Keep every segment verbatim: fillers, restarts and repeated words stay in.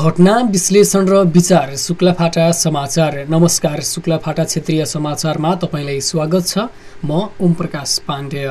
घटना विश्लेषण र विचार शुक्लाफाटा समाचार। नमस्कार, शुक्लाफाटा क्षेत्रीय समाचारमा तपाईलाई स्वागत छ। म ओम प्रकाश पाण्डेय।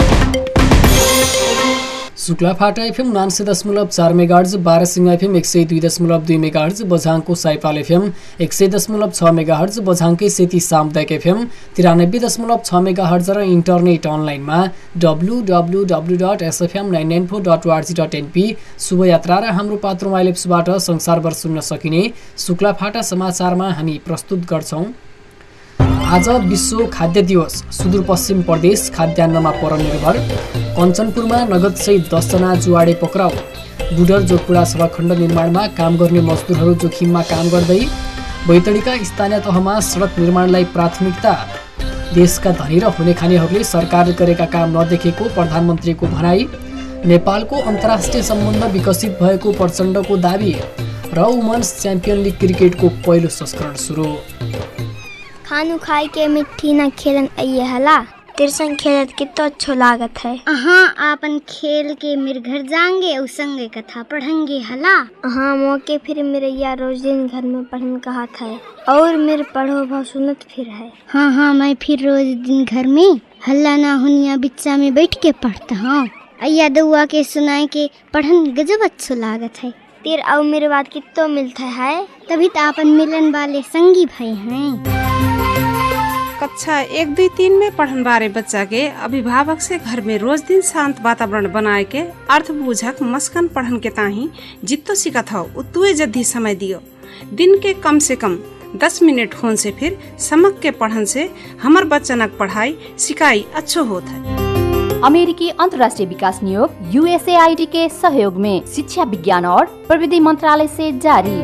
शुक्लाफाटा एफएम उनान्सय दशमलव चार मेगाहर्ज, बारासिंगा एफएम एक सय दुई दशमलव दुई मेगाहर्ज, बझाङको साइपाल एफएम एक सय दशमलव छ मेगाहर्ज, बझाङकै सेती सामुदायिक एफएम तिरानब्बे दशमलव छ मेगाहर्ज र इन्टरनेट अनलाइनमा W W W dot SFM nine nine four dot ORG dot NP शुभयात्रा र हाम्रो पात्रो माइलेप्सबाट संसारभर सुन्न सकिने शुक्लाफाटा समाचारमा हामी प्रस्तुत गर्छौं। आज विश्व खाद्य दिवस। सुदूरपश्चिम प्रदेश खाद्यान्नमा परनिर्भर। कञ्चनपुरमा नगदसहित दसजना जुवाडे पक्राउ। बुडर जोगपुरा सडक खण्ड निर्माणमा काम गर्ने मजदुरहरू जोखिममा काम गर्दै। बैतडीका स्थानीय तहमा सडक निर्माणलाई प्राथमिकता। देशका धनी र हुने खानेहरूले सरकारले गरेका काम नदेखेको प्रधानमन्त्रीको भनाई। नेपालको अन्तर्राष्ट्रिय सम्बन्ध विकसित भएको प्रचण्डको दाबी। र वुमन्स च्याम्पियन लिग क्रिकेटको पहिलो संस्करण सुरु। खानु खाई के मिट्टी न खेलन आइए हला तिरसंग खेलत कितना अच्छा लागत है। हाँ, आपन खेल के मेरे घर जाएंगे और संगे कथा पढ़ेंगे हला। हाँ, मौके फिर मेरे यार रोज दिन घर में पढ़ने कहा था और मेरे पढ़ो भाव सुनत फिर है। हाँ हाँ, मैं फिर रोज दिन घर में हल्ला ना हुनिया बिच्चा में बैठ के पढ़ता हूँ। अय्या दुआ के सुनाए के पढ़न गजब अच्छा लागत है। तेर और मेरे बात कितना मिलता है, तभी तो आपन मिलन वाले संगी भाई हैं। कक्षा एक दुई तीन में पढ़न बारे बच्चा के अभिभावक से घर में रोज दिन शांत वातावरण बनाए के अर्थ बुझक मस्कन पढ़न के ताही जितो सिखत हो उतुए जद्दी समय दियो। दिन के कम से कम दस मिनट होन से फिर समक के पढ़न से हमर बच्चनक पढ़ाई सिकाई अच्छो होत है। अमेरिकी अंतर्राष्ट्रीय विकास नियोग यूएसएआईडी के सहयोग में शिक्षा विज्ञान और प्रविधि मंत्रालय से जारी।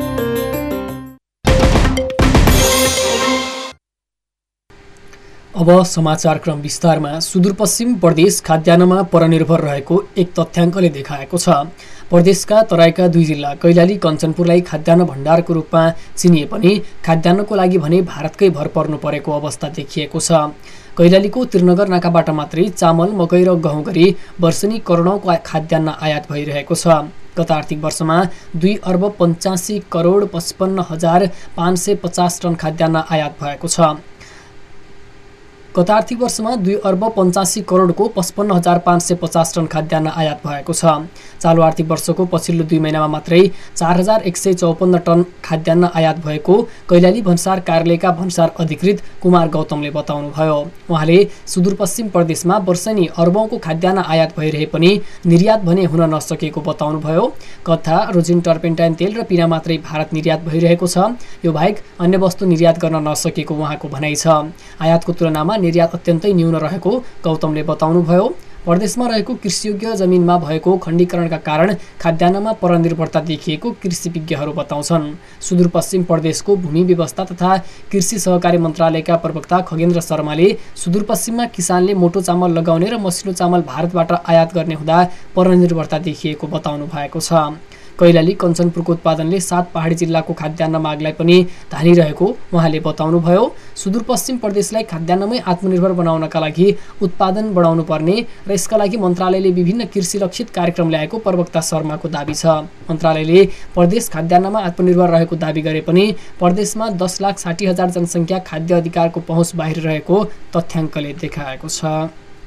अब समाचार क्रम विस्तारमा। सुदूरपश्चिम प्रदेश खाद्यान्नमा परनिर्भर रहेको एक तथ्याङ्कले देखाएको छ। प्रदेशका तराईका दुई जिल्ला कैलाली कञ्चनपुरलाई खाद्यान्न भण्डारको रूपमा चिनिए पनि खाद्यान्नको लागि भने भारतकै भर पर्नु परेको अवस्था देखिएको छ। कैलालीको त्रिनगर नाकाबाट मात्रै चामल, मकै र गहुँ गरी वर्षनी करोडौँको खाद्यान्न आयात भइरहेको छ। गत आर्थिक वर्षमा दुई अर्ब पञ्चासी करोड पचपन्न हजार पाँच सय पचास टन खाद्यान्न आयात भएको छ। गत आर्थिक वर्षमा दुई अर्ब पञ्चासी करोडको पचपन्न हजार पाँच सय पचास टन खाद्यान्न आयात भएको छ। चालु आर्थिक वर्षको पछिल्लो दुई महिनामा मात्रै चार हजार एक सय चौपन्न टन खाद्यान्न आयात भएको कैलाली भन्सार कार्यालयका भन्सार अधिकृत कुमार गौतमले बताउनुभयो। उहाँले सुदूरपश्चिम प्रदेशमा वर्षनी अर्बौंको खाद्यान्न आयात भइरहे पनि निर्यात भने हुन नसकेको बताउनुभयो। कथा, रोजिन, टर्पेन्टाइन तेल र पिना मात्रै भारत निर्यात भइरहेको छ। यो बाहेक अन्य वस्तु निर्यात गर्न नसकेको उहाँको भनाइ छ। आयातको तुलनामा निर्यात अत्यन्तै न्यून रहेको गौतमले बताउनुभयो। प्रदेशमा रहेको कृषियोग्य जमिनमा भएको खण्डीकरणका कारण खाद्यान्नमा परनिर्भरता देखिएको कृषि विज्ञहरू बताउँछन्। सुदूरपश्चिम प्रदेशको भूमि व्यवस्था तथा कृषि सहकारी मन्त्रालयका प्रवक्ता खगेन्द्र शर्माले सुदूरपश्चिममा किसानले मोटो चामल लगाउने र मसिनो चामल भारतबाट आयात गर्ने हुँदा परनिर्भरता देखिएको बताउनु भएको छ। कैलाली कञ्चनपुरको उत्पादनले सात पहाडी जिल्लाको खाद्यान्न मागलाई पनि धानिरहेको उहाँले बताउनुभयो। सुदूरपश्चिम प्रदेशलाई खाद्यान्नमै आत्मनिर्भर बनाउनका लागि उत्पादन बढाउनु पर्ने र यसका लागि मन्त्रालयले विभिन्न कृषि रक्षित कार्यक्रम ल्याएको प्रवक्ता शर्माको दाबी छ। मन्त्रालयले प्रदेश खाद्यान्नमा आत्मनिर्भर रहेको दाबी गरे पनि प्रदेशमा दस लाख साठी हजार जनसङ्ख्या खाद्य अधिकारको पहुँच बाहिर रहेको तथ्याङ्कले देखाएको छ।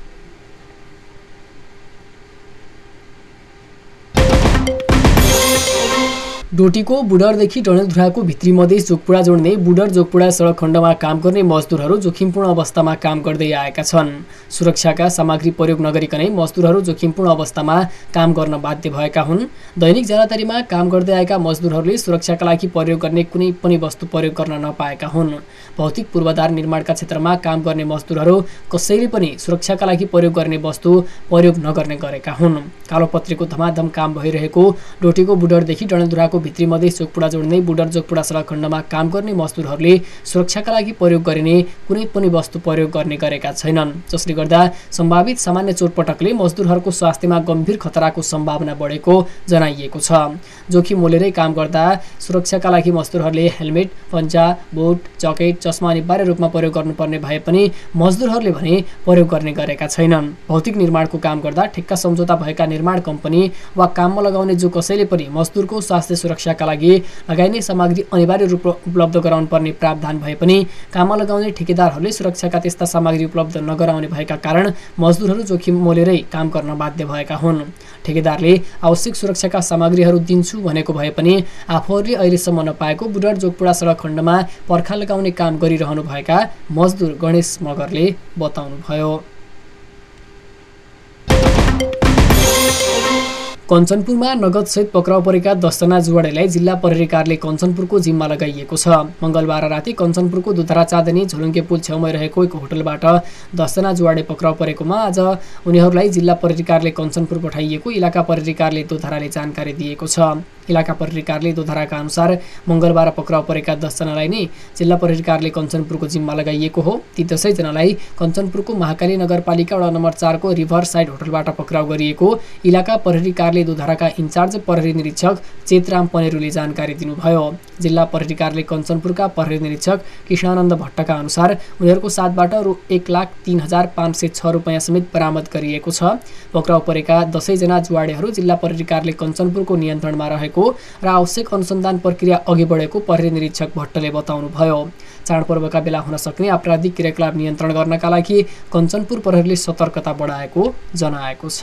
डोटीको बुडरदेखि डडेलधुराको भित्री मधेस जोगपुरा जोड्ने बुडर जोगपुरा सडक खण्डमा काम गर्ने मजदुरहरू जोखिमपूर्ण अवस्थामा काम गर्दै आएका छन्। सुरक्षाका सामग्री प्रयोग नगरिकनै मजदुरहरू जोखिमपूर्ण अवस्थामा काम गर्न बाध्य भएका हुन्। दैनिक ज्यादातरीमा काम गर्दै आएका मजदुरहरूले सुरक्षाका लागि प्रयोग गर्ने कुनै पनि वस्तु प्रयोग गर्न नपाएका हुन्। भौतिक पूर्वाधार निर्माणका क्षेत्रमा काम गर्ने मजदुरहरू कसैले पनि सुरक्षाका लागि प्रयोग गर्ने वस्तु प्रयोग नगर्ने गरेका हुन्। कालोपत्रीको धमाधम काम भइरहेको डोटीको बुडरदेखि डडेलधुराको भित्री मधेस जोगपुरा जोड्ने बुडर जोगपुरा सडक खण्डमा काम गर्ने मजदुरहरूले सुरक्षाका लागि प्रयोग गरिने कुनै पनि वस्तु प्रयोग गर्ने गरेका छैनन्, जसले गर्दा सम्भावित सामान्य चोटपटकले मजदुरहरूको स्वास्थ्यमा गम्भीर खतराको सम्भावना बढेको जनाइएको छ। जोखिम मोलेरै काम गर्दा सुरक्षाका लागि मजदुरहरूले हेलमेट, पन्जा, बुट, जकेट, चस्मा अनिवार्य रूपमा प्रयोग गर्नुपर्ने भए पनि मजदुरहरूले भने प्रयोग गर्ने गरेका छैनन्। भौतिक निर्माणको काम गर्दा ठेक्का सम्झौता भएका निर्माण कम्पनी वा काममा लगाउने जो कसैले पनि मजदुरको स्वास्थ्य सुरक्षाका लागि लगाइने सामग्री अनिवार्य रूपमा उपलब्ध गराउनु पर्ने प्रावधान भए पनि काममा लगाउने ठेकेदारहरूले सुरक्षाका त्यस्ता सामग्री उपलब्ध नगराउने भएका कारण मजदुरहरू जोखिम मोलेरै काम गर्न बाध्य भएका हुन्। ठेकेदारले आवश्यक सुरक्षाका सामग्रीहरू दिन्छु भनेको भए पनि आफूहरूले अहिलेसम्म नपाएको बुढाड जोगपुरा सडक खण्डमा पर्खा लगाउने काम गरिरहनु भएका मजदुर गणेश मगरले बताउनुभयो। कञ्चनपुरमा नगदसहित पक्राउ परेका दसजना जुवाडेलाई जिल्ला प्रहरी कार्यालय कञ्चनपुरको जिम्मा लगाइएको छ। मङ्गलबार राति कञ्चनपुरको दुधरा चाँदनी झुलुङ्गे पुल छेउमै रहेको एक होटलबाट दसजना जुवाडे पक्राउ परेकोमा आज उनीहरूलाई जिल्ला प्रहरी कार्यालय कञ्चनपुर पठाइएको इलाका प्रहरी कार्यालय दुधराले जानकारी दिएको छ। इलाका प्रहरी कार्यालय दुधराका अनुसार मङ्गलबार पक्राउ परेका दसजनालाई नै जिल्ला प्रहरी कार्यालय कञ्चनपुरको जिम्मा लगाइएको हो। ती दसैजनालाई कञ्चनपुरको महाकाली नगरपालिका वडा नम्बर चारको रिभर साइड होटलबाट पक्राउ गरिएको इलाका प्रहरी कार्यालय दुधराका इन्चार्ज प्रहरी निरीक्षक चेतराम पनेरुले जानकारी दिनुभयो। जिल्ला प्रहरी कार्यालय कञ्चनपुरका प्रहरी निरीक्षक कृष्णानन्द भट्टका अनुसार उनीहरूको साथबाट रु एक लाख तीन हजार पाँच सय छ रुपियाँ समेत बरामद गरिएको छ। पक्राउ परेका दसैजना जुवाडेहरू जिल्ला प्रहरी कार्यालय कञ्चनपुरको नियन्त्रणमा रहेको र आवश्यक अनुसन्धान प्रक्रिया अघि बढेको प्रहरी निरीक्षक भट्टले बताउनुभयो। चाडपर्वका बेला हुन सक्ने आपराधिक क्रियाकलाप नियन्त्रण गर्नका लागि कञ्चनपुर प्रहरीले सतर्कता बढाएको जनाएको छ।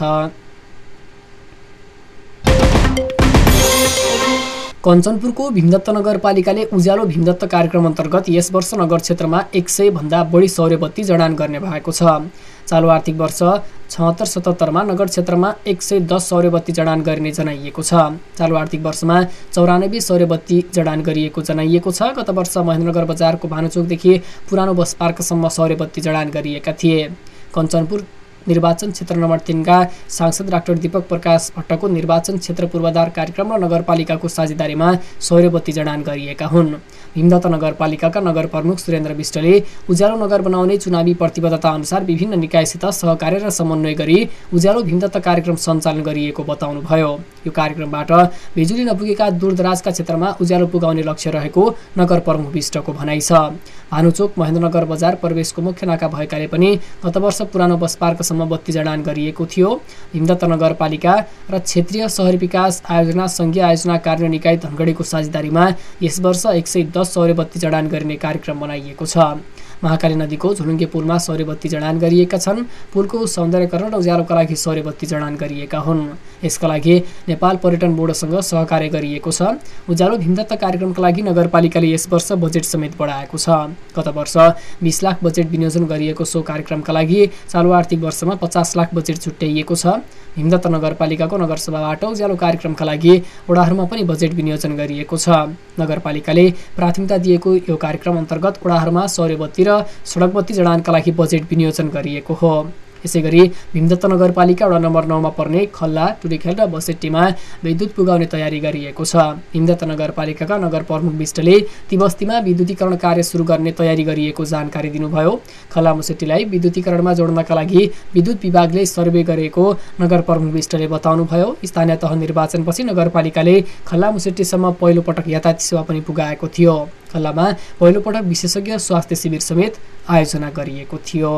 कञ्चनपुरको भीमदत्त नगरपालिकाले उज्यालो भीमदत्त कार्यक्रम अन्तर्गत यस वर्ष नगर क्षेत्रमा एक सय भन्दा बढी सौर्य बत्ती जडान गर्ने भएको छ। चालु आर्थिक वर्ष छहत्तर सतहत्तरमा नगर क्षेत्रमा एक सय दस सौर्य बत्ती जडान गर्ने जनाइएको छ। चालु आर्थिक वर्षमा चौरानब्बे सौर्य बत्ती जडान गरिएको जनाइएको छ। गत वर्ष महेन्द्रनगर बजारको भानुचोकदेखि पुरानो बस पार्कसम्म सौर्य बत्ती जडान गरिएका थिए। कञ्चनपुर निर्वाचन क्षेत्र नम्बर तीनका सांसद डाक्टर दीपक प्रकाश भट्टको निर्वाचन क्षेत्र पूर्वाधार कार्यक्रम र नगरपालिकाको साझेदारीमा सौर्य बत्ती जडान गरिएका हुन्। भीमदत्त नगरपालिकाका नगर प्रमुख सुरेन्द्र विष्टले उज्यालो नगर बनाउने चुनावी प्रतिबद्धता अनुसार विभिन्न निकायसित सहकार्य र समन्वय गरी उज्यालो भीमदत्त कार्यक्रम सञ्चालन गरिएको बताउनुभयो। यो कार्यक्रमबाट बिजुली नपुगेका दूरदराजका क्षेत्रमा उज्यालो पुगाउने लक्ष्य रहेको नगर प्रमुख विष्टको भनाइ छ। भानुचोक महेन्द्रनगर बजार प्रवेशको मुख्य नाका भएकाले पनि गत वर्ष पुरानो बस पार्कसम्म बत्ती जडान गरिएको थियो। भीमदत्त नगरपालिका र क्षेत्रीय शहरी विकास आयोजना संघीय आयोजना कार्य निकाय धनगढीको साझेदारीमा यस वर्ष एक सय दस सौर्य बत्ती जडान गर्ने कार्यक्रम बनाइएको छ। महाकाली नदीको झुलुङ्गे पुलमा सौर्य बत्ती जडान गरिएका छन्। पुलको सौन्दर्यकरण र उज्यालोका लागि सौर्य बत्ती जडान गरिएका हुन्। यसका लागि नेपाल पर्यटन बोर्डसँग सहकार्य गरिएको छ। उज्यालो भीमदत्त कार्यक्रमका लागि नगरपालिकाले यस वर्ष बजेट समेत बढाएको छ। गत वर्ष बीस लाख बजेट विनियोजन गरिएको सो कार्यक्रमका लागि चालु आर्थिक वर्षमा पचास लाख बजेट छुट्याइएको छ। भीमदत्त नगरपालिकाको नगरसभाबाट उज्यालो कार्यक्रमका लागि वडाहरूमा पनि बजेट विनियोजन गरिएको छ। नगरपालिकाले प्राथमिकता दिएको यो कार्यक्रम अन्तर्गत वडाहरूमा सौर्य बत्ती र सडक बत्ती जडानका लागि बजेट विनियोजन गरिएको हो। यसैगरी भीमदत्त नगरपालिका वडा नम्बर नौमा पर्ने खल्ला, टुडीखेल र बसेट्टीमा विद्युत पुगाउने तयारी गरिएको छ। भीमदत्त नगरपालिकाका नगर प्रमुख विष्टले ती बस्तीमा विद्युतीकरण कार्य सुरु गर्ने तयारी गरिएको जानकारी दिनुभयो। खल्ला मुसेट्टीलाई विद्युतीकरणमा जोड्नका लागि विद्युत विभागले सर्वे गरेको नगर प्रमुख विष्टले बताउनुभयो। स्थानीय तह निर्वाचनपछि नगरपालिकाले खल्ला मुसेट्टीसम्म पहिलो पटक यातायात सेवा पनि पुगाएको थियो। खल्लामा पहिलो पटक विशेषज्ञ स्वास्थ्य शिविर समेत आयोजना गरिएको थियो।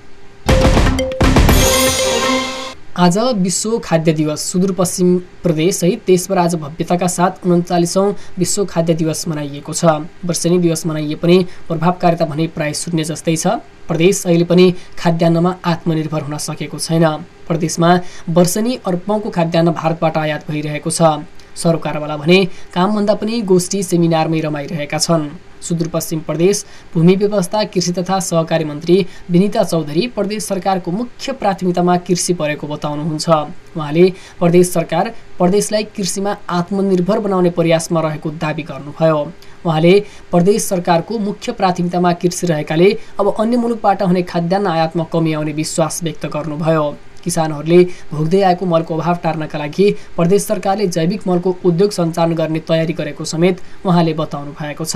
आज विश्व खाद्य दिवस सुदूरपश्चिम प्रदेश सहित देशभर आज भव्यताका साथ उन्चालिसौँ विश्व खाद्य दिवस मनाइएको छ। वर्षेनी दिवस मनाइए पनि प्रभावकारिता भने प्राय शून्य जस्तै छ। प्रदेश अहिले पनि खाद्यान्नमा आत्मनिर्भर हुन सकेको छैन। प्रदेशमा वर्षेनी अर्पौँको खाद्यान्न भारतबाट आयात भइरहेको छ। सरकारवाला भने कामभन्दा पनि गोष्ठी सेमिनारमै रमाइरहेका छन्। सुदूरपश्चिम प्रदेश भूमि व्यवस्था कृषि तथा सहकारी मन्त्री विनिता चौधरी प्रदेश सरकारको मुख्य प्राथमिकतामा कृषि परेको बताउनुहुन्छ। उहाँले प्रदेश सरकार प्रदेशलाई कृषिमा आत्मनिर्भर बनाउने प्रयासमा रहेको दावी गर्नुभयो। उहाँले प्रदेश सरकारको मुख्य प्राथमिकतामा कृषि रहेकाले अब अन्य मुलुकबाट हुने खाद्यान्न आयातमा कमी आउने विश्वास व्यक्त गर्नुभयो। किसानहरूले भोग्दै आएको मलको अभाव टार्नका लागि प्रदेश सरकारले जैविक मलको उद्योग सञ्चालन गर्ने तयारी गरेको समेत उहाँले बताउनु भएको छ।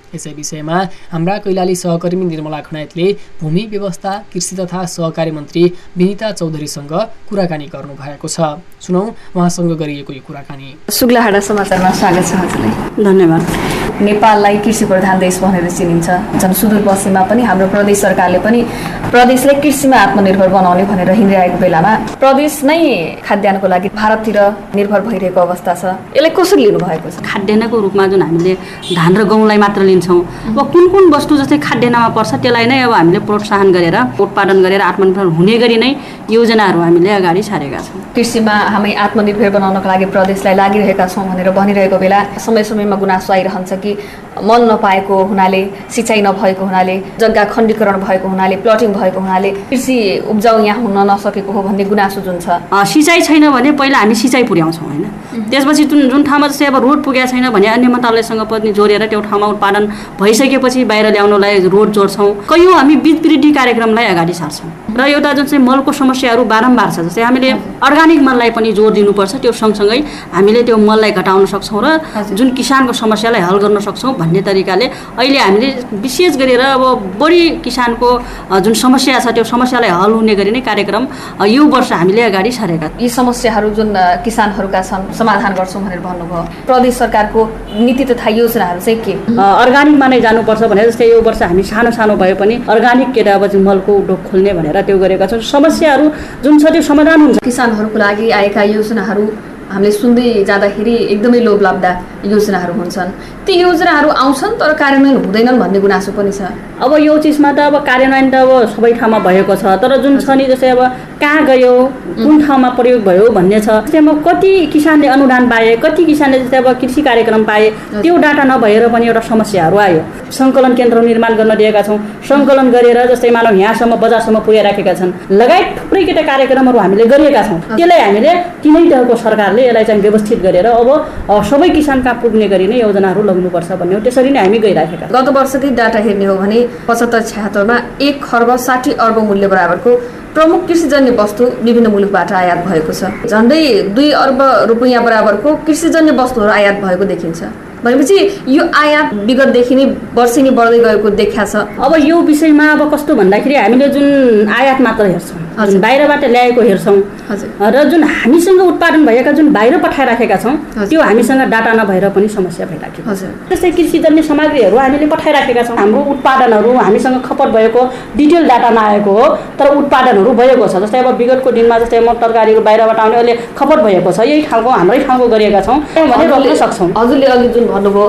यसै विषयमा हाम्रा कैलाली सहकर्मी निर्मला खनायतले भूमि व्यवस्था कृषि तथा सहकारी मन्त्री विनिता चौधरीसँग कुराकानी गर्नु भएको छ। सुनौ उहाँसँग गरिएको यो कुराकानी। सुग्लाहाटा समाचारमा स्वागत छ हजुरलाई। धन्यवाद। नेपाललाई कृषि प्रधान देश भनेर चिनिन्छ। झन् सुदूरपश्चिममा पनि हाम्रो प्रदेश सरकारले पनि प्रदेशलाई कृषिमा आत्मनिर्भर बनाउने भनेर हिँडिरहेको बेलामा प्रदेश नै खाद्यान्नको लागि भारततिर निर्भर भइरहेको अवस्था छ। यसलाई कसरी लिनु भएको छ? खाद्यान्नको रूपमा जुन हामीले धान र गहुँलाई मात्र लिन्छौँ, अब कुन कुन वस्तु जस्तै खाद्यान्नमा पर्छ त्यसलाई नै अब हामीले प्रोत्साहन गरेर उत्पादन गरेर आत्मनिर्भर हुने गरी नै योजनाहरू हामीले अगाडि सारेका छौँ। कृषिमा हामी आत्मनिर्भर बनाउनको लागि प्रदेशलाई लागिरहेका छौँ भनेर भनिरहेको बेला समय समयमा गुनासो आइरहन्छ कि मल नपाएको हुनाले, सिँचाइ नभएको हुनाले, जग्गा खण्डीकरण भएको हुनाले, प्लटिङ भएको हुनाले कृषि उब्जाउ यहाँ हुन नसकेको हो भन्ने गुनासो जुन छ। सिँचाइ छैन भने पहिला हामी सिँचाइ पुर्याउँछौँ होइन, त्यसपछि जुन जुन ठाउँमा जस्तै अब रोड पुगेको छैन भने अन्य मन्त्रालयसँग पनि जोडेर त्यो ठाउँमा उत्पादन भइसकेपछि बाहिर ल्याउनलाई रोड जोड्छौँ। कयौँ हामी बीज वृद्धि कार्यक्रमलाई अगाडि सार्छौँ र एउटा जुन चाहिँ मलको समस्याहरू बारम्बार छ, जस्तै हामीले अर्ग्यानिक मललाई पनि जोड दिनुपर्छ, त्यो सँगसँगै हामीले त्यो मललाई घटाउन सक्छौँ र जुन किसानको समस्यालाई हल गर्न सक्छौँ भन्ने तरिकाले अहिले हामीले विशेष गरेर अब बढी किसानको जुन समस्या छ त्यो समस्यालाई हल हुने गरी नै कार्यक्रम यो वर्ष हामीले अगाडि सारेका। यी समस्याहरू जुन किसानहरूका छन् समाधान गर्छौँ भनेर भन्नुभयो, प्रदेश सरकारको नीति तथा योजनाहरू चाहिँ के? अर्ग्यानिकमा नै जानुपर्छ भने जस्तै यो वर्ष हामी सानो सानो भए पनि अर्ग्यानिक केटा अब चाहिँ मलको उद्योग खोल्ने भनेर त्यो गरेका छौँ। समस्याहरू जुन छ त्यो समाधान हुन्छ। किसानहरूको लागि आएका योजनाहरू हामीले सुन्दै जाँदाखेरि एकदमै लोभलाग्दा योजनाहरू हुन्छन्, ती योजनाहरू आउँछन् तर कार्यान्वयन हुँदैनन् भन्ने गुनासो पनि छ। अब यो चिजमा त अब कार्यान्वयन त अब सबै ठाउँमा भएको छ, तर जुन छ नि जस्तै अब कहाँ गयो, कुन ठाउँमा प्रयोग भयो भन्ने छ। जस्तै अब कति किसानले अनुदान पाए, कति किसानले जस्तै अब कृषि कार्यक्रम पाए, त्यो डाटा नभएर पनि एउटा समस्याहरू आयो। सङ्कलन केन्द्र निर्माण गर्न दिएका छौँ, सङ्कलन गरेर जस्तै मानव यहाँसम्म बजारसम्म पुर्याइराखेका छन्, लगायत थुप्रै केटा कार्यक्रमहरू हामीले गरिएका छौँ। त्यसलाई हामीले तिनै तहको सरकारले यसलाई चाहिँ व्यवस्थित गरेर अब सबै किसान कहाँ पुग्ने गरी नै योजनाहरू लग्नुपर्छ भन्ने हो, त्यसरी नै हामी गइराखेका। गत वर्षकै डाटा हेर्ने हो भने पचहत्तर छ्यात्तरमा एक खर्ब साठी अर्ब मूल्य बराबरको प्रमुख कृषिजन्य वस्तु विभिन्न मुलुकबाट आयात भएको छ। झन्डै दुई अर्ब रुपियाँ बराबरको कृषिजन्य वस्तुहरू आयात भएको देखिन्छ। भनेपछि यो आयात विगतदेखि नै वर्षेनी बढ्दै गएको देखिया छ। अब यो विषयमा अब कस्तो भन्दाखेरि हामीले जुन आयात मात्र हेर्छौँ, जुन बाहिरबाट ल्याएको हेर्छौँ र जुन हामीसँग उत्पादन भएका जुन बाहिर पठाइराखेका छौँ त्यो हामीसँग डाटा नभएर पनि समस्या भइराखेको छ। जस्तै कृषिजन्य सामग्रीहरू हामीले पठाइराखेका छौँ, हाम्रो उत्पादनहरू हामीसँग खपत भएको डिटेल डाटा नआएको हो तर उत्पादनहरू भएको छ। जस्तै अब विगतको दिनमा जस्तै म तरकारीहरू बाहिरबाट आउने अहिले खपत भएको छ, यही ठाउँको हाम्रै ठाउँको गरिएका छौँ भने रोक्न सक्छौँ। हजुरले अघि जुन भन्नुभयो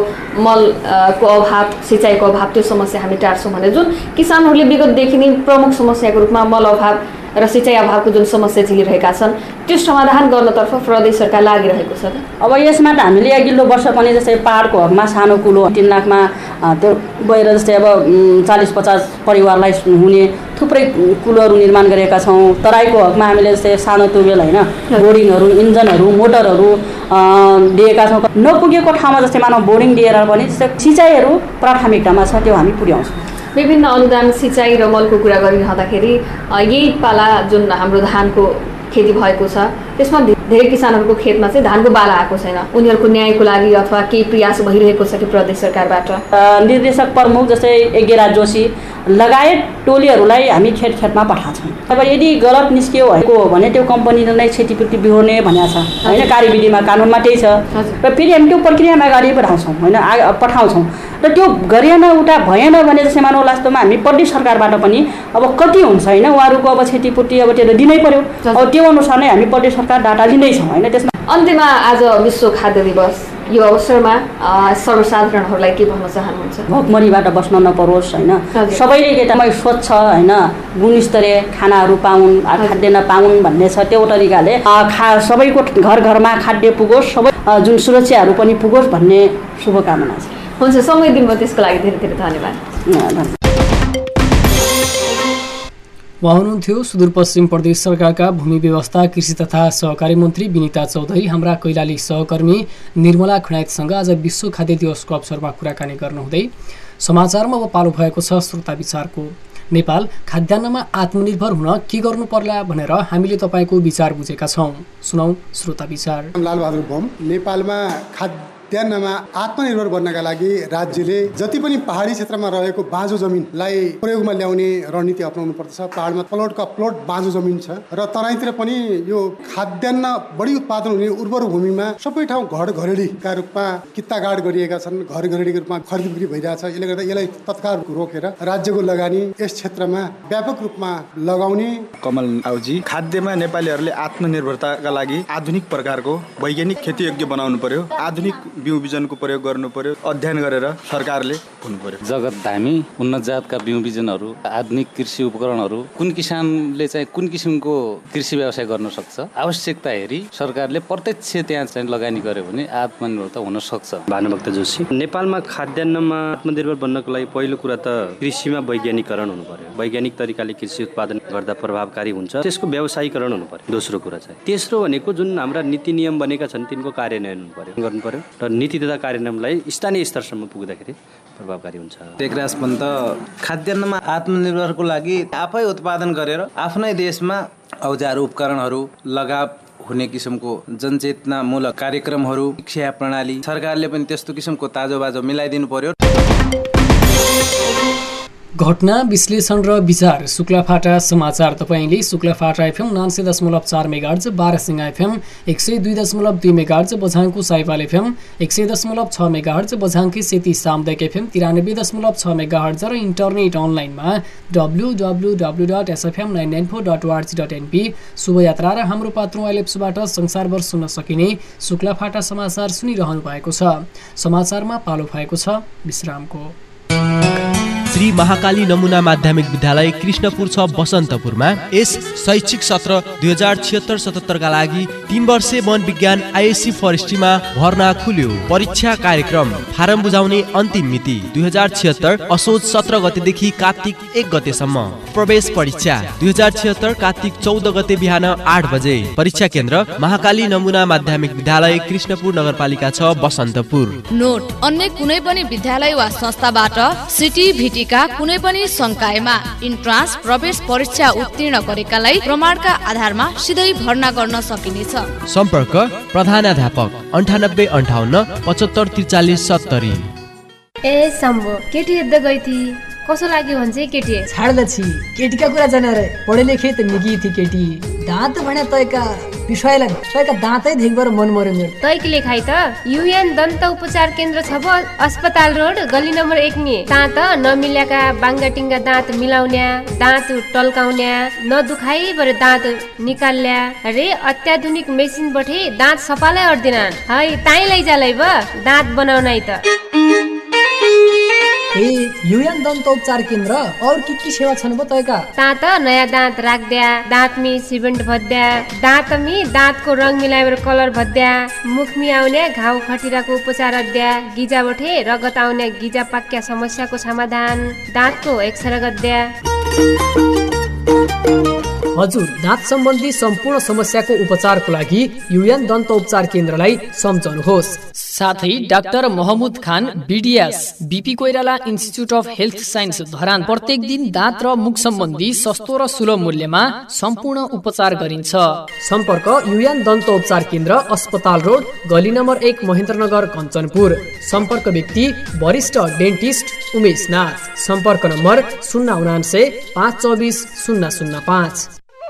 मलको अभाव, सिँचाइको अभाव, त्यो समस्या हामी टार्छौँ भने जुन किसानहरूले विगतदेखि नै प्रमुख समस्याको रूपमा मल अभाव र सिँचाइ अभावको जुन समस्या झेलिरहेका छन् त्यो समाधान गर्नतर्फ प्रदेश सरकार लागिरहेको छ। अब यसमा त हामीले अघिल्लो वर्ष पनि जस्तै पाहाडको हकमा सानो कुलो तिन लाखमा त्यो गएर जस्तै अब चालिस पचास परिवारलाई हुने थुप्रै कुलोहरू निर्माण गरेका छौँ। तराईको हकमा हामीले जस्तै सानो ट्युबवेल होइन, बोर्डिङहरू, इन्जनहरू, मोटरहरू दिएका छौँ। नपुगेको ठाउँमा जस्तै मानव बोर्डिङ दिएर पनि जस्तै सिँचाइहरू प्राथमिकतामा छ त्यो हामी पुर्याउँछौँ। विभिन्न अनुदान सिँचाइ र मलको कुरा गरिरहँदाखेरि यही पाला जुन हाम्रो धानको खेती भएको छ त्यसमा धेरै किसानहरूको खेतमा चाहिँ धानको बाला आएको छैन। उनीहरूको न्यायको लागि अथवा केही प्रयास भइरहेको छ कि प्रदेश सरकारबाट? निर्देशक प्रमुख जस्तै यज्ञराज जोशी लगायत टोलीहरूलाई हामी खेत खेतमा पठाउँछौँ। अब यदि गलत निस्कियो भएको हो भने त्यो कम्पनीले नै क्षतिपूर्ति बिहोर्ने भनेको छ होइन, कार्यविधिमा कानुनमा त्यही छ र फेरि हामी त्यो प्रक्रियामा अगाडि पठाउँछौँ होइन, पठाउँछौँ र त्यो गरिएन उता भएन भने जस्तै मानव वास्तवमा हामी प्रदेश सरकारबाट पनि अब कति हुन्छ होइन उहाँहरूको अब क्षतिपूर्ति अब त्यो दिनै पर्यो। अब त्यो अनुसार नै हामी प्रदेश सरकार डाटा लिँदैछौँ होइन। त्यसमा अन्त्यमा आज विश्व खाद्य दिवस, यो अवसरमा सर्वसाधारणहरूलाई के भन्न चाहनुहुन्छ? भोकमरीबाट बस्न नपरोस् होइन, सबैले एकदमै स्वच्छ होइन गुणस्तरीय खानाहरू पाउन्, खाद्यान्न पाउन् भन्ने छ। त्यो तरिकाले खा सबैको घर घरमा खाद्य पुगोस्, सबै जुन सुरक्षाहरू पनि पुगोस् भन्ने शुभकामना छ। हुन्छ, समय दिनुभयो त्यसको लागि धेरै धेरै धन्यवाद। उहाँ हुनुहुन्थ्यो सुदूरपश्चिम प्रदेश सरकारका भूमि व्यवस्था कृषि तथा सहकारी मन्त्री विनिता चौधरी। हाम्रा कैलाली सहकर्मी निर्मला खनायतसँग आज विश्व खाद्य दिवसको अवसरमा कुराकानी गर्नुहुँदै समाचारमा अब पालो भएको छ श्रोता विचारको। नेपाल खाद्यान्नमा आत्मनिर्भर हुन के गर्नु पर्ला भनेर हामीले तपाईँको विचार बुझेका छौँ। सुनौ श्रोता विचार। लालबहादुर बम, नेपालमा खाद्य खाद्यान्नमा आत्मनिर्भर बन्नका लागि राज्यले जति पनि पहाडी क्षेत्रमा रहेको बाँझो जमिनलाई प्रयोगमा ल्याउने रणनीति अपनाउनु पर्दछ। पहाडमा प्लटका प्लट बाँझो जमिन छ र तराईतिर पनि यो खाद्यान्न बढी उत्पादन हुने उर्वर भूमिमा सबै ठाउँ घर घरेडीका रूपमा कित्तागाड गरिएका छन्, घर घरेडीको रूपमा खरिद बिक्री भइरहेछ। यसले गर्दा यसलाई तत्काल रोकेर राज्यको लगानी यस क्षेत्रमा व्यापक रूपमा लगाउने। कमल आउजी, खाद्यमा नेपालीहरूले आत्मनिर्भरताका लागि आधुनिक प्रकारको वैज्ञानिक खेतीयोग्य बनाउनु पर्यो, आधुनिक बिउ बिजनको प्रयोग गर्नु पर्यो, अध्ययन गरेर सरकारले हुनु पर्यो। जगत धामी उन्नत जातका बिउ बिजनहरू, आधुनिक कृषि उपकरणहरू कुन किसानले चाहिँ कुन किसिमको कृषि व्यवसाय गर्न सक्छ, आवश्यकता हेरी सरकारले प्रत्यक्ष त्यहाँ चाहिँ लगानी गर्यो भने आत्मनिर्भरता हुन सक्छ। भानुभक्त जोशी, नेपालमा खाद्यान्नमा आत्मनिर्भर बन्नको लागि पहिलो कुरा त कृषिमा वैज्ञानिकरण हुनु पर्यो। वैज्ञानिक तरिकाले कृषि उत्पादन गर्दा प्रभावकारी हुन्छ, त्यसको व्यवसायीकरण हुनु पर्यो। दोस्रो कुरा चाहिँ तेस्रो भनेको जुन हाम्रा नीति नियम बनेका छन् तिनको कार्यान्वयन हुनु पर्यो गर्नु पर्यो र नीति तथा कार्यान्वयनलाई स्थानीय स्तरसम्म पुग्दाखेरि प्रभावकारी हुन्छ। टेकराज पन्त, खाद्यान्नमा आत्मनिर्भरको लागि आफै उत्पादन गरेर आफ्नै देशमा औजार उपकरणहरू लगाव हुने किसिमको जनचेतनामूलक कार्यक्रमहरू, शिक्षा प्रणाली सरकारले पनि त्यस्तो किसिमको ताजो बाजो मिलाइदिनु पर्यो। घटना विश्लेषण र विचार शुक्लाफाटा समाचार तपाईँले शुक्लाफाटा एफएम नान्से दशमलव चार मेगाहर्ज, बाह्रसिंह एफएम एक सय दुई दशमलव दुई मेगाहर्ज, बझाङको साइपाल एफएम एक सय दशमलव छ मेगाहर्ज, बझाङकी सेती सामुदायिक एफएम तिरानब्बे दशमलव छ मेगाहर्ज र इन्टरनेट अनलाइनमा W W W dot SFM nine nine four dot ORG dot NP शुभयात्रा र हाम्रो पात्रो एलेप्सबाट संसारभर सुन्न सकिने शुक्लाफाटा समाचार सुनिरहनु भएको छ। समाचारमा पालो भएको छ विश्रामको। श्री महाकाली नमुना माध्यमिक विद्यालय कृष्णपुर छ बसन्तपुरमा यस शैक्षिक सत्र दुई हजार छिहत्तर सतहत्तरका लागि तीन वर्षे वन विज्ञान आइएससी फरेस्ट्रीमा भर्ना खुल्यो। परीक्षा कार्यक्रम फारम बुझाउने अन्तिम मिति दुई हजार छिहत्तर असोज सत्र गतेदेखि कार्तिक एक गतेसम्म। प्रवेश परीक्षा दुई हजार छिहत्तर कार्तिक चौध गते बिहान आठ बजे। परीक्षा केन्द्र महाकाली नमुना माध्यमिक विद्यालय कृष्णपुर नगरपालिका छ बसन्तपुर। नोट, अन्य कुनै पनि विद्यालय वा संस्थाबाट सिटी भिटी का कुनै पनि संकायमा इन्ट्रान्स प्रवेश परीक्षा उत्तीर्ण गरेकालाई प्रमाणका आधारमा सिधै भर्ना गर्न सकिनेछ। सम्पर्क प्रधानाध्यापक अन्ठानब्बे अन्ठाउन्न पचहत्तर त्रिचालिस सत्तरी। ए सम्भो, केटी हेर्दै गई थी, कसो लाग्यो भन्छ केटी? छाड छि, केटीका कुरा जानेर पढे लेखे त निगी थी केटी। दाँत भने तयका विषयलाई तयका दाँतै देखबर मन मर्यो मेरो। तयक लेखाइ त युएन दन्त उपचार केन्द्र छ ब अस्पताल रोड गली नम्बर एक नि। दाँत नमिल्याका बाङ्गाटिङ्गा दाँत मिलाउन्या, दाँत टल्काउन्या, नदुखाइ बरे दाँत निकाल्ल्या रे अत्याधुनिक मेसिन बठे दाँत सफालै अर्दिनान्। है ताई लैजालै ब दाँत बनाउनै त। ए युएन दन्त उपचार केन्द्र और के के सेवा छन् बताएका? दाँत नयाँ दाँत राख्द्या, दाँतमी सिमेन्ट भद्या, दाँतमी दाँतको रङ मिलाएर कलर भद्या, मुखमी आउने घाउ खटिराको उपचार अद्या, गिजा बठे रगत आउने गिजा पाक्या समस्याको समाधान, दाँतको एक्सरे गद्या। हजुर, दाँत सम्बन्धी सम्पूर्ण समस्याको उपचारको लागि युएन दन्त उपचार केन्द्रलाई सम्झनुहोस्। साथै doctor Mahmud Khan BDS BP Koirala institute of health science Dharan प्रत्येक दिन दाँत र मुख सम्बन्धी सस्तो र सुलभ मूल्यमा सम्पूर्ण उपचार गरिन्छ। सम्पर्क युएन दन्त उपचार केन्द्र अस्पताल रोड गली नम्बर एक महेन्द्रनगर कञ्चनपुर। सम्पर्क व्यक्ति वरिष्ठ डेन्टिस्ट उमेश नाथ। सम्पर्क नम्बर शून्य उनान्से पाँच चौबिस शून्य शून्य पाँच।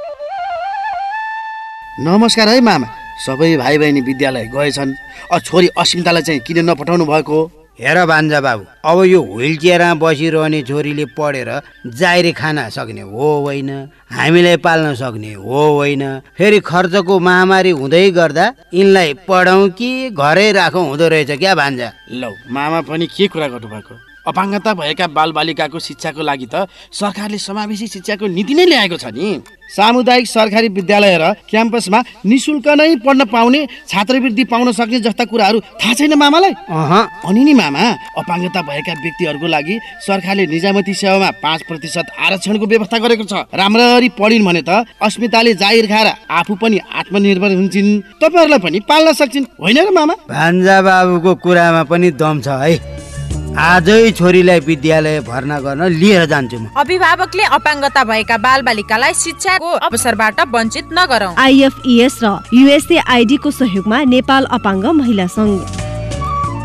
नमस्कार है मामा, सबै भाइ बहिनी विद्यालय गएछन्, अ छोरी अस्मितालाई चाहिँ किन नपठाउनु भएको? हेर भान्जा बाबु, अब यो व्हिल चेयरमा बसिरहने छोरीले पढेर जाइरे खान सक्ने हो होइन, हामीलाई पाल्न सक्ने हो होइन, फेरि खर्चको महामारी हुँदै गर्दा यिनलाई पढाउँ कि घरै राखौँ हुँदो रहेछ क्या भान्जा। लौ मामा पनि के कुरा गर्नुभएको? अपाङ्गता भएका बालबालिकाको शिक्षाको लागि त सरकारले समावेशी शिक्षाको नीति नै ल्याएको छ नि। सामुदायिक सरकारी विद्यालय र क्याम्पसमा निशुल्क नै पढ्न पाउने, छात्रवृत्ति पाउन सक्ने जस्ता कुराहरू थाहा छैन मामालाई? अह अनि नि मामा, अपाङ्गता भएका व्यक्तिहरूको लागि सरकारले निजामती सेवामा पाँच प्रतिशत आरक्षणको व्यवस्था गरेको छ। राम्ररी पढिन् भने त अस्मिताले जागिर खाएर आफू पनि आत्मनिर्भर हुन्छन्, तपाईँहरूलाई पनि पाल्न सक्छन्, होइन र मामा? भान्जा बाबुको कुरामा पनि दम छ है। आजै छोरीलाई विद्यालय भर्ना गर्न लिएर जान्छु म। अभिभावकले अपाङ्गता भएका बालबालिकालाई शिक्षाको अवसरबाट वञ्चित नगरौँ। आइएफइएस र युएसएआइडी को सहयोगमा नेपाल अपाङ्ग महिला संघ।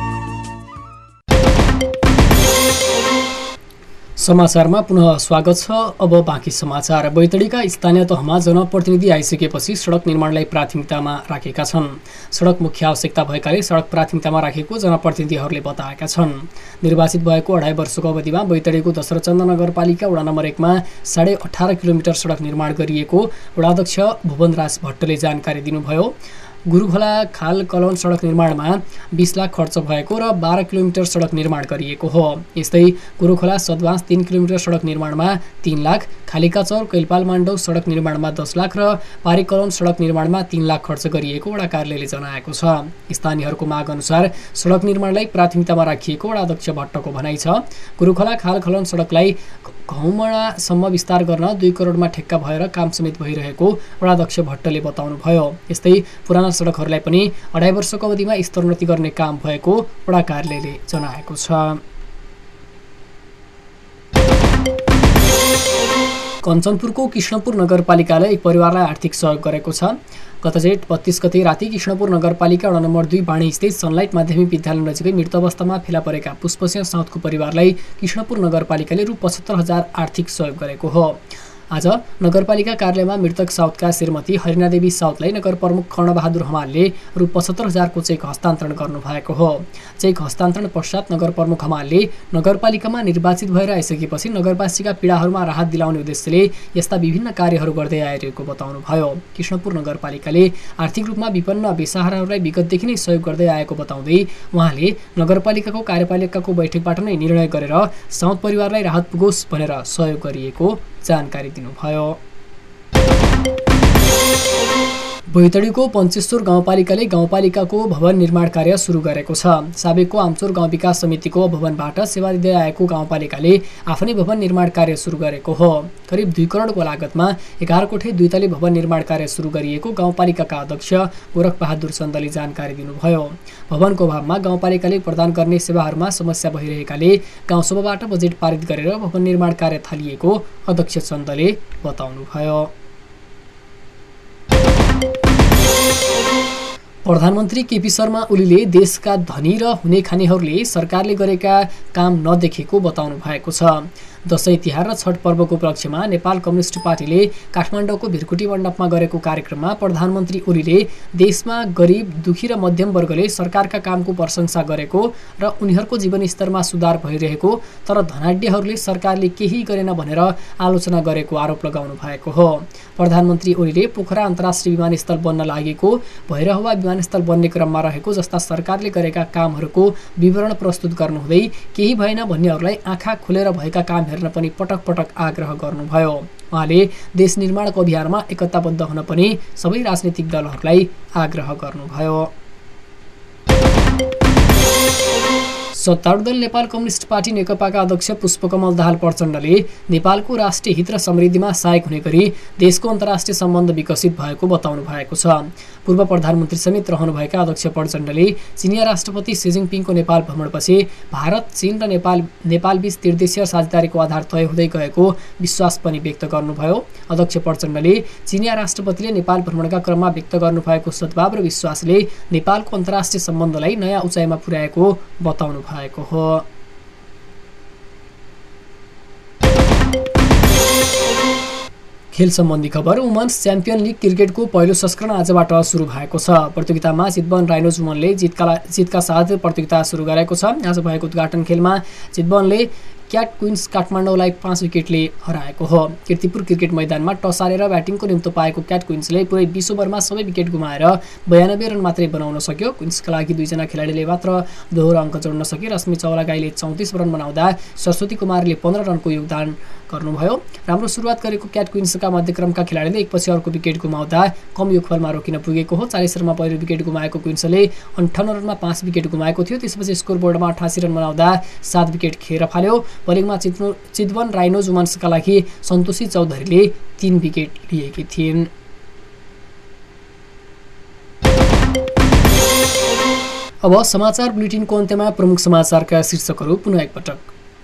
समाचारमा पुनः स्वागत छ। अब बाँकी समाचार। बैतडीका स्थानीय तहमा जनप्रतिनिधि आइसकेपछि सडक निर्माणलाई प्राथमिकतामा राखेका छन्। सडक मुख्य आवश्यकता भएकाले सडक प्राथमिकतामा राखेको जनप्रतिनिधिहरूले बताएका छन्। निर्वाचित भएको अढाई वर्षको अवधिमा बैतडीको दशरथचन्द नगरपालिका वडा नम्बर एकमा साढे अठार किलोमिटर सडक निर्माण गरिएको वडाध्यक्ष भुवनराज भट्टले जानकारी दिनुभयो। गुरुखोला खाल कलोन सडक निर्माणमा बीस लाख खर्च भएको र बाह्र किलोमिटर सडक निर्माण गरिएको हो। यस्तै गुरुखोला सदवास तीन किलोमिटर सडक निर्माणमा तीन लाख, खालिकाचौर कैलपाल माण्डौ सडक निर्माणमा दस लाख र पारी कलोन सडक निर्माणमा तीन लाख खर्च गरिएको वडा कार्यालयले जनाएको छ। स्थानीयहरूको माग अनुसार सडक निर्माणलाई प्राथमिकतामा राखिएको वडाध्यक्ष भट्टको भनाइ छ। गुरुखोला खाल खलोन सडकलाई घौमडासम्म विस्तार गर्न दुई करोडमा ठेक्का भएर काम समेत भइरहेको वडाध्यक्ष भट्टले बताउनुभयो। यस्तै पुराना सडकहरूलाई पनि अढाई वर्षको अवधिमा स्तरोन्नति गर्ने काम भएको वडा कार्यालयले जनाएको छ। कञ्चनपुरको कृष्णपुर नगरपालिकाले एक परिवारलाई आर्थिक सहयोग गरेको छ। गत जेठ बत्तीस गते राति कृष्णपुर नगरपालिका वडा नम्बर दुई बाणी स्थित सनलाइट माध्यमिक विद्यालय नजिकै मृत अवस्थामा फेला परेका पुष्पसिंह साउदको परिवारलाई कृष्णपुर नगरपालिकाले रु पचहत्तर हजार आर्थिक सहयोग गरेको हो। आज नगरपालिका कार्यालयमा मृतक साउदका श्रीमती हरिणादेवी साउदलाई नगर प्रमुख कर्णबहादुर हमालले रु पचहत्तर हजारको चेक हस्तान्तरण गर्नुभएको हो। चेक हस्तान्तरण पश्चात नगर प्रमुख हमालले नगरपालिकामा निर्वाचित भएर आइसकेपछि नगरवासीका पीडाहरूमा राहत दिलाउने उद्देश्यले यस्ता विभिन्न कार्यहरू गर्दै आइरहेको बताउनुभयो। कृष्णपुर नगरपालिकाले आर्थिक रूपमा विपन्न बेसहाराहरूलाई विगतदेखि नै सहयोग गर्दै आएको बताउँदै उहाँले नगरपालिकाको कार्यपालिकाको बैठकबाट नै निर्णय गरेर साउद परिवारलाई राहत पुगोस् भनेर सहयोग गरिएको जानकारी दिनुभयो। बैतडीको पञ्चेश्वर गाउँपालिकाले गाउँपालिकाको भवन निर्माण कार्य सुरु गरेको छ। साबेकको आमचोर गाउँ विकास समितिको भवनबाट सेवा दिँदै आएको गाउँपालिकाले आफ्नै भवन निर्माण कार्य सुरु गरेको हो। करिब दुई करोडको लागतमा एघार कोठे दुई तले भवन निर्माण कार्य सुरु गरिएको गाउँपालिकाका अध्यक्ष गोरख बहादुर चन्दले जानकारी दिनुभयो। भवनको अभावमा गाउँपालिकाले प्रदान गर्ने सेवाहरूमा समस्या भइरहेकाले गाउँसभाबाट बजेट पारित गरेर भवन निर्माण कार्य थालिएको अध्यक्ष चन्दले बताउनुभयो। प्रधानमन्त्री केपी शर्मा ओलीले देशका धनी र हुने खानेहरूले सरकारले गरेका काम नदेखेको बताउनु भएको छ। दशैं तिहार र छठ पर्वको उपलक्ष्यमा नेपाल कम्युनिस्ट पार्टीले काठमाडौँको भिरकुटी मण्डपमा गरेको कार्यक्रममा प्रधानमन्त्री ओलीले देशमा गरिब, दुखी र मध्यम वर्गले सरकारका कामको प्रशंसा गरेको र उनीहरूको जीवनस्तरमा सुधार भइरहेको तर धनाढ्यहरूले सरकारले केही गरेन भनेर आलोचना गरेको आरोप लगाउनु भएको हो। प्रधानमन्त्री ओलीले पोखरा अन्तर्राष्ट्रिय विमानस्थल बन्न लागेको, भैरहवा विमानस्थल बन्ने क्रममा रहेको जस्ता सरकारले गरेका कामहरूको विवरण प्रस्तुत गर्नुहुँदै केही भएन भन्नेहरूलाई आँखा खोलेर भएका काम हेर्न पनि पटक पटक आग्रह गर्नुभयो। उहाँले देश निर्माणको अभियानमा एकताबद्ध हुन पनि सबै राजनीतिक दलहरूलाई आग्रह गर्नुभयो। सत्तारूढ दल नेपाल कम्युनिस्ट पार्टी नेकपाका अध्यक्ष पुष्पकमल दाहाल प्रचण्डले नेपालको राष्ट्रिय हित र समृद्धिमा सहायक हुने गरी देशको अन्तर्राष्ट्रिय सम्बन्ध विकसित भएको बताउनु भएको छ। पूर्व प्रधानमन्त्री समेत रहनुभएका अध्यक्ष प्रचण्डले चिनिया राष्ट्रपति सी जिनपिङको नेपाल भ्रमणपछि भारत, चीन र नेपाल नेपालबीच त्रिदेशीय साझेदारीको आधार तय हुँदै गएको विश्वास पनि व्यक्त गर्नुभयो। अध्यक्ष प्रचण्डले चिनिया राष्ट्रपतिले नेपाल भ्रमणका क्रममा व्यक्त गर्नुभएको सद्भाव र विश्वासले नेपालको अन्तर्राष्ट्रिय सम्बन्धलाई नयाँ उचाइमा पुर्याएको बताउनु भएको हो। खेल सम्बन्धी खबर। वुमन्स च्याम्पियन लिग क्रिकेटको पहिलो संस्करण आजबाट सुरु भएको छ। प्रतियोगितामा चितवन राइनोज वुमनले जितका जितका साथ प्रतियोगिता सुरु गरेको छ। आज भएको उद्घाटन खेलमा चितवनले क्याट क्विन्स काठमाडौँलाई पाँच विकेटले हराएको हो। कीर्तिपुर क्रिकेट मैदानमा टस हारेर ब्याटिङको निम्तो पाएको क्याट क्विन्सले पुरै बीस ओभरमा सबै विकेट गुमाएर बयानब्बे रन मात्रै बनाउन सक्यो। क्विन्सका लागि दुईजना खेलाडीले मात्र दोहोरो अङ्क जोड्न सके। रश्मि चौलागाईले चौतिस रन बनाउँदा सरस्वती कुमारले पन्ध्र रनको योगदान गर्नुभयो। राम्रो सुरुवात गरेको क्याट क्विन्सका मध्यक्रमका खेलाडीले एकपछि अर्को विकेट गुमाउँदा कम योगफलमा रोकिन पुगेको हो। चालिस रनमा पहिलो विकेट गुमाएको क्विन्सले अन्ठाउन्न रनमा पाँच विकेट गुमाएको थियो। त्यसपछि स्कोर बोर्डमा अठासी रन बनाउँदा सात विकेट खेर फाल्यो। बलिङमा चितवन राइनोज वुमन्सका लागि सन्तोषी चौधरीले तीन विकेट लिएकी थिइन्। अब समाचार बुलेटिनको अन्त्यमा प्रमुख समाचारका शीर्षकहरू पुनः एकपटक।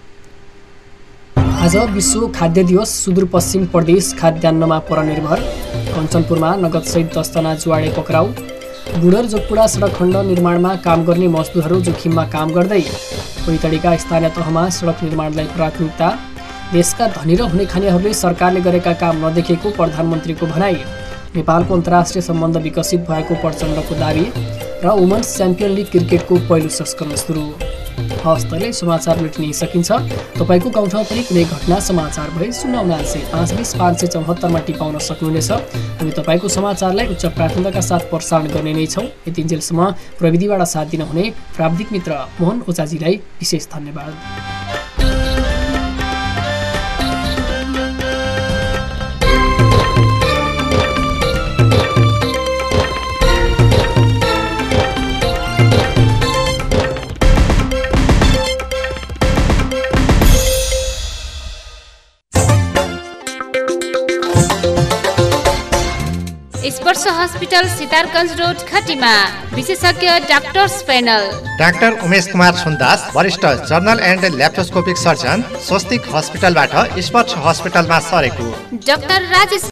आज विश्व खाद्य दिवस। सुदूरपश्चिम प्रदेश खाद्यान्नमा परनिर्भर। कञ्चनपुरमा नगदसहित दसजना जुवाडे पक्राउ। बुढर जोगपुरा सडक खण्ड निर्माणमा काम गर्ने मजदुरहरू जोखिममा काम गर्दै। बैतडीका स्थानीय तहमा सडक निर्माणलाई प्राथमिकता। देशका धनी र हुने खानेहरूले सरकारले गरेका काम नदेखेको प्रधानमन्त्रीको भनाई। नेपालको अन्तर्राष्ट्रिय सम्बन्ध विकसित भएको प्रचण्डको दाबी र वुमन्स च्याम्पियन लिग क्रिकेटको पहिलो संस्करण सुरु। हवस् तैँले समाचार मेटिनै सकिन्छ। तपाईँको गाउँठाउँ पनि कुनै घटना समाचार भए शून्य उनासी पाँच बिस पाँच सय चौहत्तरमा टिपाउन सक्नुहुनेछ। हामी तपाईँको समाचारलाई उच्च प्राथमिकताका साथ प्रसारण गर्ने नै छौँ। यतिन्जेलसम्म प्रविधिबाट साथ दिनुहुने प्राविधिक मित्र मोहन ओझाजीलाई विशेष धन्यवाद। स्पर्श हस्पिटल सितारगञ्ज रोड खटिमा विशेषज्ञ doctors panel doctor Umesh Kumar Sundas वरिष्ठ general and laparoscopic surgeon Swastik हस्पिटलबाट स्पर्श हस्पिटलमा सरेको डाक्टर राजेश